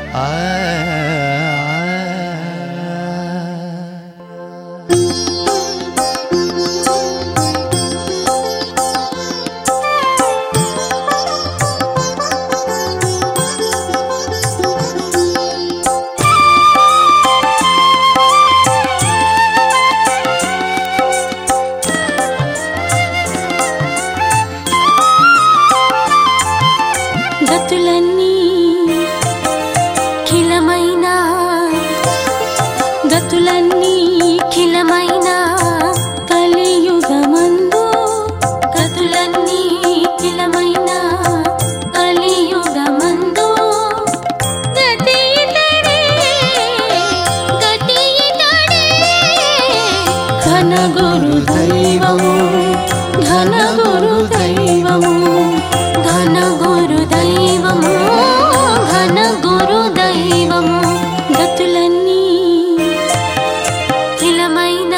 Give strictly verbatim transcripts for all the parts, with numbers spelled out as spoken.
గతులన్నీ ఖిలమైన గతులన్నీ ఖిలమైన కలియుగమందు గతులన్నీ ఖిలమైన కలియుగమందు గతి ఇతడే గతి ఇతడే ఘన గురు దైవము ఘన గురు దైవము ఘన గురు దైవము ఘన గురు దైవము గతులన్నీ ఖిలమైన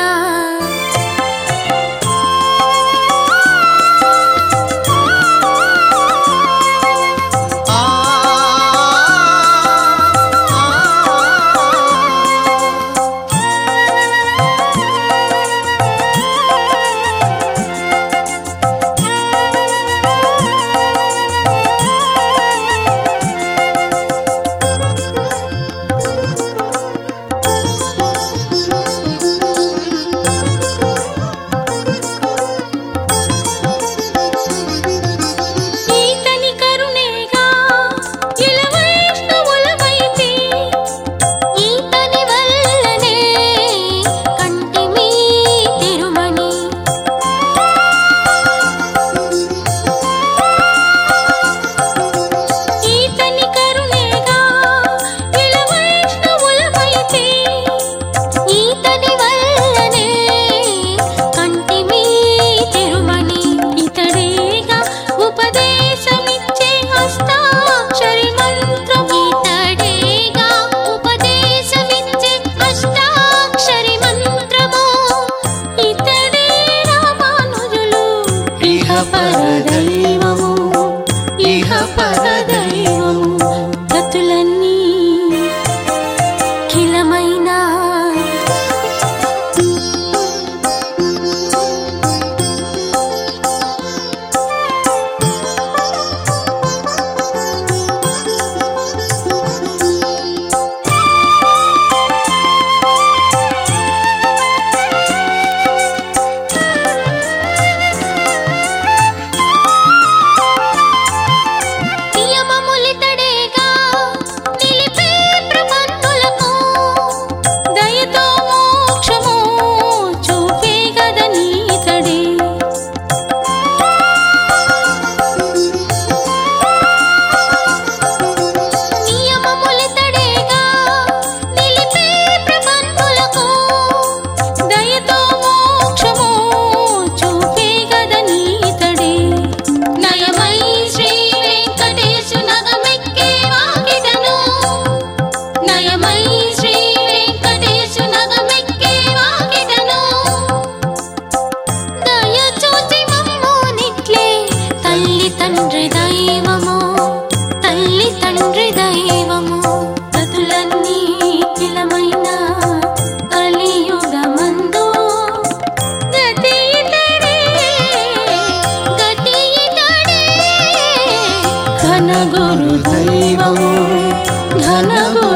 పరదైవము ఇహ పరదైవము గతులన్నీ ఖిలమైన తండ్రి దైవము తల్లి తండ్రి దైవము గతులన్నీ ఖిలమైన కలియుగమందు గతి ఇతడే గతి ఇతడే ఘన గురు దైవము ఘన గురు